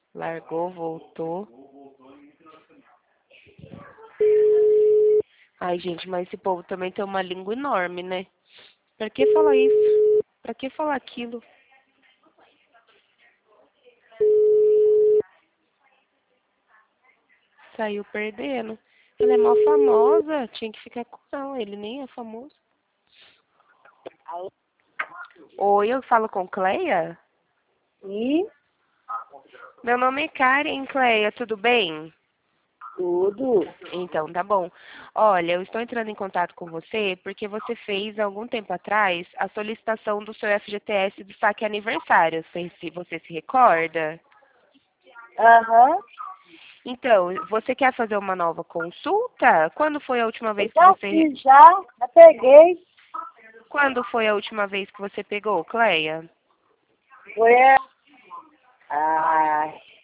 Largou, voltou. Ai, gente, mas esse povo também tem uma língua enorme, né? Pra que falar isso? Pra que falar aquilo? Saiu perdendo. Ela é mó famosa, tinha que ficar com ela, ele nem é famoso. Oi, eu falo com Cleia? E Meu nome é Karen, Cleia, tudo bem? tudo. Então, tá bom. Olha, eu estou entrando em contato com você porque você fez, há algum tempo atrás, a solicitação do seu FGTS do saque aniversário. Você se recorda? Aham. Então, você quer fazer uma nova consulta? Quando foi a última Eu vez que já você... fiz, já peguei. Quando foi a última vez que você pegou, Cleia? Foi a